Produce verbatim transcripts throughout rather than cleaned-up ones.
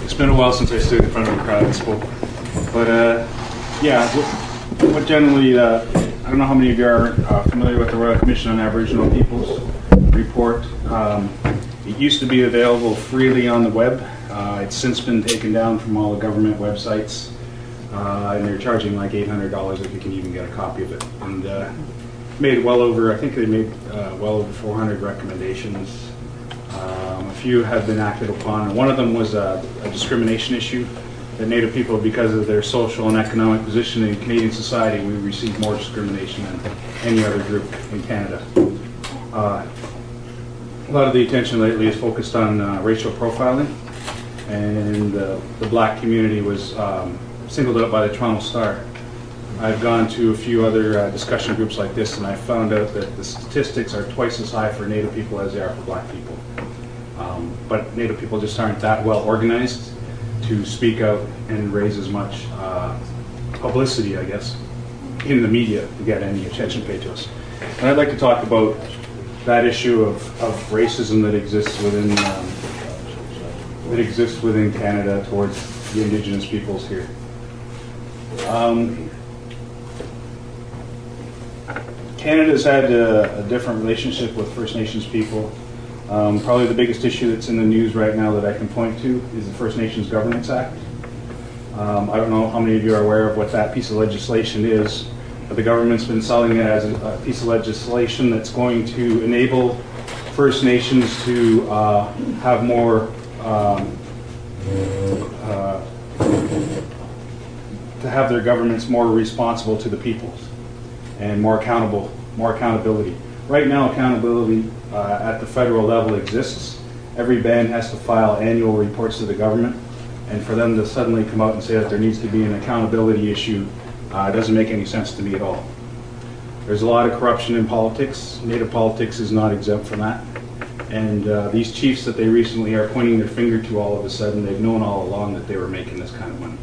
It's been a while since I stood in front of a crowd and spoke. But uh, yeah, what, what generally, uh, I don't know how many of you are uh, familiar with the Royal Commission on Aboriginal Peoples report. Um, it used to be available freely on the web. Uh, it's since been taken down from all the government websites. Uh, and they're charging like eight hundred dollars if you can even get a copy of it. And uh, made well over, I think they made uh, well over four hundred recommendations. Um, a few have been acted upon, and one of them was a, a discrimination issue that Native people, because of their social and economic position in Canadian society, we receive more discrimination than any other group in Canada. Uh, a lot of the attention lately is focused on uh, racial profiling, and uh, the black community was um, singled out by the Toronto Star. I've gone to a few other uh, discussion groups like this, and I found out that the statistics are twice as high for Native people as they are for black people. Um, but Native people just aren't that well organized to speak out and raise as much uh, publicity, I guess, in the media to get any attention paid to us. And I'd like to talk about that issue of, of racism that exists within um, that exists within Canada towards the Indigenous peoples here. Um, Canada's had a, a different relationship with First Nations people. Um, probably the biggest issue that's in the news right now that I can point to is the First Nations Governance Act. Um, I don't know how many of you are aware of what that piece of legislation is, but the government's been selling it as a, a piece of legislation that's going to enable First Nations to uh, have more um, uh, to have their governments more responsible to the peoples and more accountable, more accountability. Right now, accountability uh, at the federal level exists. Every band has to file annual reports to the government, and for them to suddenly come out and say that there needs to be an accountability issue uh, doesn't make any sense to me at all. There's a lot of corruption in politics. Native politics is not exempt from that. And uh, these chiefs that they recently are pointing their finger to all of a sudden, they've known all along that they were making this kind of money.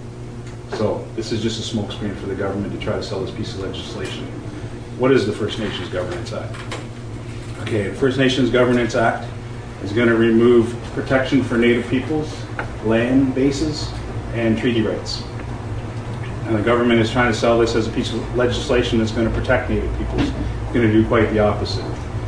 So this is just a smokescreen for the government to try to sell this piece of legislation. What is the First Nations Governance Act? Okay, the First Nations Governance Act is going to remove protection for Native peoples, land bases, and treaty rights. And the government is trying to sell this as a piece of legislation that's going to protect Native peoples. It's going to do quite the opposite.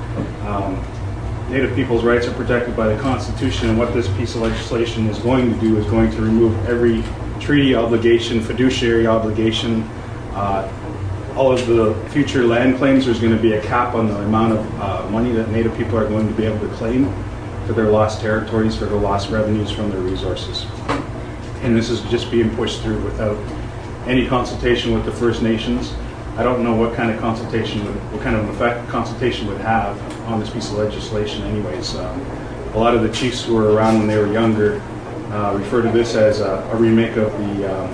Um, Native people's rights are protected by the Constitution, and what this piece of legislation is going to do is going to remove every treaty obligation, fiduciary obligation, uh, all of the future land claims. There's going to be a cap on the amount of uh, money that Native people are going to be able to claim for their lost territories, for their lost revenues from their resources. And this is just being pushed through without any consultation with the First Nations. I don't know what kind of consultation, would, what kind of effect consultation would have on this piece of legislation anyways. Um, a lot of the chiefs who were around when they were younger uh, refer to this as a, a remake of the um,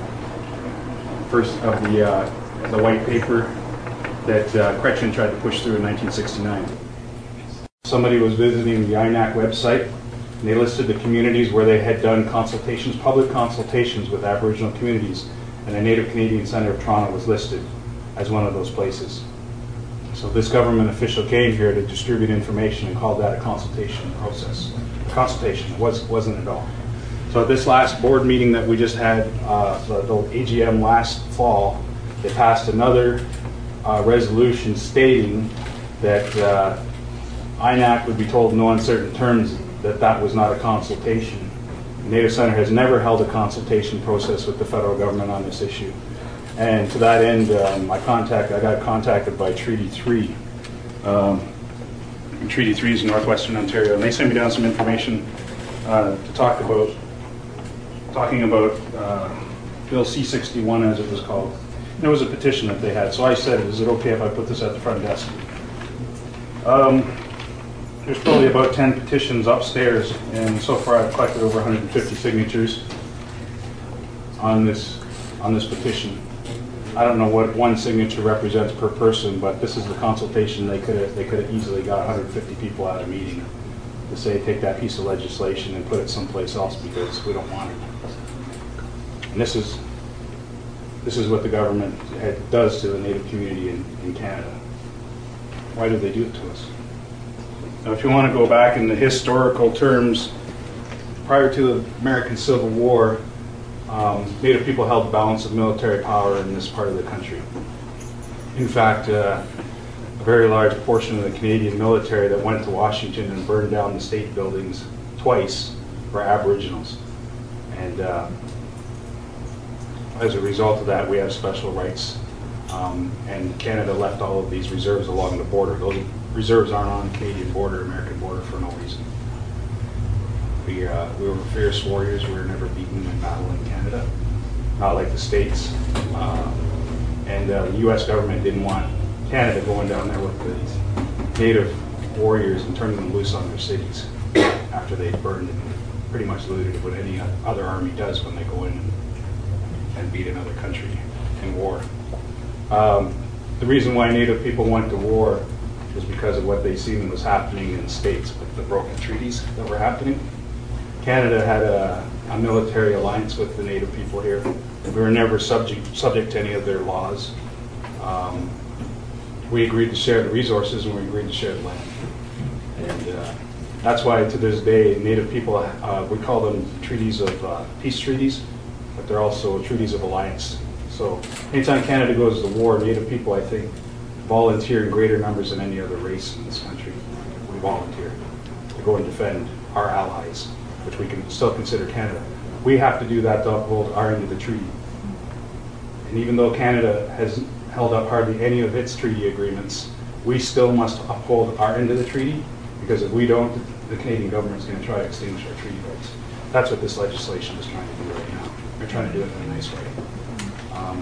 first of the uh, the white paper that uh, Chrétien tried to push through in nineteen sixty-nine. Somebody was visiting the I N A C website, and they listed the communities where they had done consultations, public consultations with Aboriginal communities, and the Native Canadian Centre of Toronto was listed as one of those places. So this government official came here to distribute information and called that a consultation process. A consultation, it was, wasn't at all. So at this last board meeting that we just had, uh, the, the A G M last fall, they passed another uh, resolution stating that uh, I N A C would be told in no uncertain terms that that was not a consultation. The Native Centre has never held a consultation process with the federal government on this issue. And to that end, um, I, contact, I got contacted by Treaty three. Um, Treaty three is in Northwestern Ontario, and they sent me down some information uh, to talk about, talking about uh, Bill C sixty-one, as it was called. There was a petition that they had, so I said, is it okay if I put this at the front desk? Um, there's probably about ten petitions upstairs, and so far I've collected over one hundred fifty signatures on this, on this petition. I don't know what one signature represents per person, but this is the consultation. They could have, they could have easily got one hundred fifty people at a meeting to say, take that piece of legislation and put it someplace else because we don't want it. And this is, this is what the government had, does to the Native community in, in Canada. Why do they do it to us? Now, if you want to go back in the historical terms, prior to the American Civil War, um, Native people held the balance of military power in this part of the country. In fact, uh, a very large portion of the Canadian military that went to Washington and burned down the state buildings twice were Aboriginals. And uh, as a result of that, we have special rights. Um, and Canada left all of these reserves along the border. Those reserves aren't on the Canadian border, American border, for no reason. We, uh, we were fierce warriors. We were never beaten in battle in Canada, not like the States. Uh, and uh, the U S government didn't want Canada going down there with these Native warriors and turning them loose on their cities after they burned and pretty much looted what any other army does when they go in and, and beat another country in war. Um, the reason why Native people went to war was because of what they seen was happening in the States with the broken treaties that were happening. Canada had a, a military alliance with the Native people here. We were never subject, subject to any of their laws. Um, we agreed to share the resources and we agreed to share the land. And uh, that's why to this day, Native people, uh, we call them treaties of uh, peace treaties, but they're also treaties of alliance. So anytime Canada goes to war, Native people, I think, volunteer in greater numbers than any other race in this country. We volunteer to go and defend our allies, which we can still consider Canada. We have to do that to uphold our end of the treaty. And even though Canada has held up hardly any of its treaty agreements, we still must uphold our end of the treaty, because if we don't, the Canadian government is going to try to extinguish our treaty rights. That's what this legislation is trying to do right now. They're trying to do it in a nice way. Um,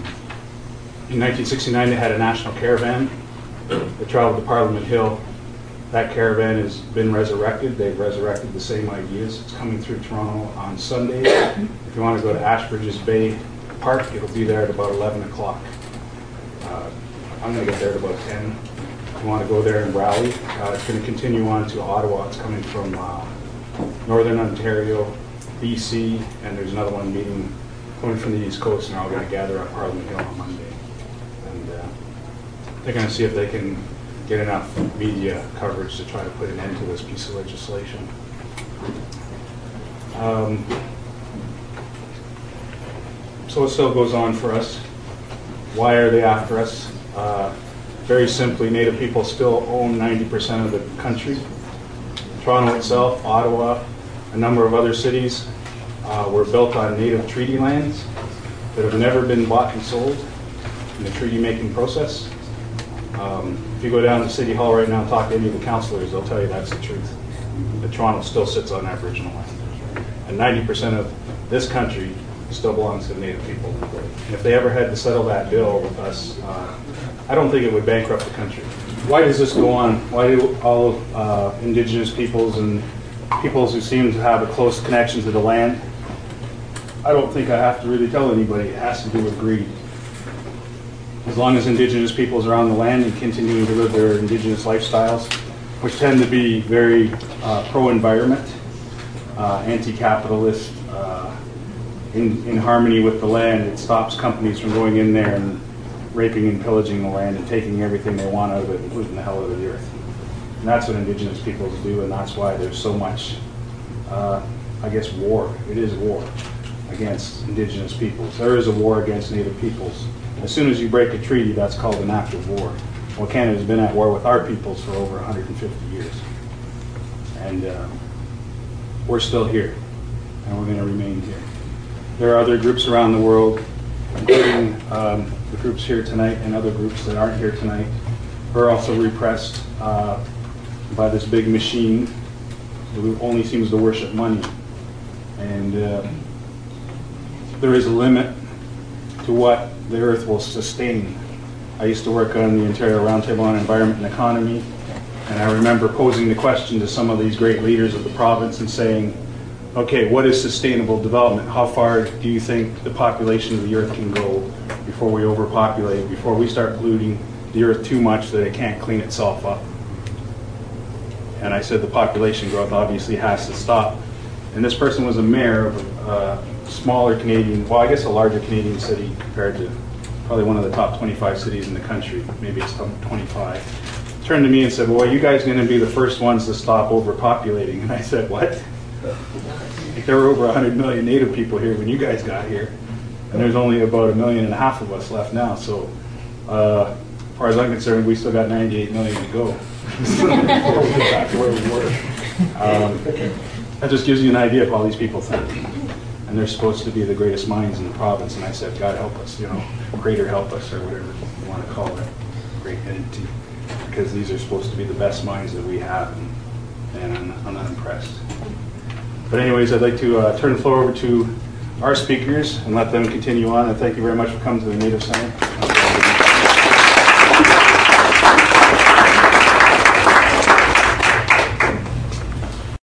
in nineteen sixty-nine, they had a national caravan that traveled to Parliament Hill. That caravan has been resurrected. They've resurrected the same ideas. It's coming through Toronto on Sunday. If you want to go to Ashbridges Bay Park, it'll be there at about eleven o'clock. Uh, I'm going to get there at about ten. If you want to go there and rally, uh, it's going to continue on to Ottawa. It's coming from uh, Northern Ontario, B C, and there's another one meeting coming from the East Coast, and they're all going to gather at Parliament Hill on Monday. And uh, they're going to see if they can get enough media coverage to try to put an end to this piece of legislation. Um, so it still goes on for us. Why are they after us? Uh, very simply, Native people still own ninety percent of the country. Toronto itself, Ottawa, a number of other cities uh, were built on Native treaty lands that have never been bought and sold in the treaty-making process. Um, if you go down to City Hall right now and talk to any of the councillors, they'll tell you that's the truth. That Toronto still sits on Aboriginal land. And ninety percent of this country still belongs to the Native people. And if they ever had to settle that bill with us, uh, I don't think it would bankrupt the country. Why does this go on? Why do all uh, Indigenous peoples and peoples who seem to have a close connection to the land? I don't think I have to really tell anybody. It has to do with greed. As long as Indigenous peoples are on the land and continuing to live their Indigenous lifestyles, which tend to be very uh, pro-environment, uh, anti-capitalist, uh, in, in harmony with the land, it stops companies from going in there and raping and pillaging the land and taking everything they want out of it, including the hell out of the earth. And that's what Indigenous peoples do, and that's why there's so much, uh, I guess, war. It is war against Indigenous peoples. There is a war against Native peoples. As soon as you break a treaty, that's called an act of war. Well, Canada's been at war with our peoples for over one hundred fifty years. And uh, we're still here, and we're going to remain here. There are other groups around the world, including um, the groups here tonight and other groups that aren't here tonight, who are also repressed uh, by this big machine who only seems to worship money. And uh, there is a limit to what the earth will sustain. I used to work on the Ontario Roundtable on Environment and Economy, and I remember posing the question to some of these great leaders of the province and saying, okay, what is sustainable development? How far do you think the population of the earth can go before we overpopulate, before we start polluting the earth too much that it can't clean itself up? And I said the population growth obviously has to stop. And this person was a mayor of a smaller Canadian, well, I guess a larger Canadian city compared to probably one of the top twenty-five cities in the country. Maybe it's twenty-five. Turned to me and said, well, are you guys going to be the first ones to stop overpopulating? And I said, what? Like, there were over one hundred million Native people here when you guys got here, and there's only about a million and a half of us left now. So, uh, as far as I'm concerned, we still got ninety-eight million to go. Back to where we were. Um, that just gives you an idea of how these people think. And they're supposed to be the greatest minds in the province. And I said, God help us, you know, greater help us, or whatever you want to call it, great entity. Because these are supposed to be the best minds that we have, and, and I'm, I'm not impressed. But anyways, I'd like to uh, turn the floor over to our speakers and let them continue on. And thank you very much for coming to the Native Center.